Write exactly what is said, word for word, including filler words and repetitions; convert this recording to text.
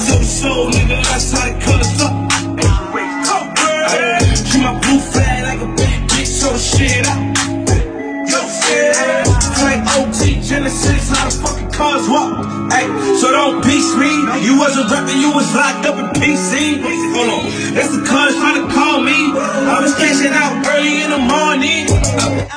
of the soul, nigga, that's how the colors look. Treat my blue flag like a big bitch, so the shit out. Yo, shit. Like O G Genesis, how the fucking cars walk. Hey, so don't piece me. You wasn't rapping, you was locked up in P C. Hold on, that's the cuz trying to call me. I was cashing out early in the morning.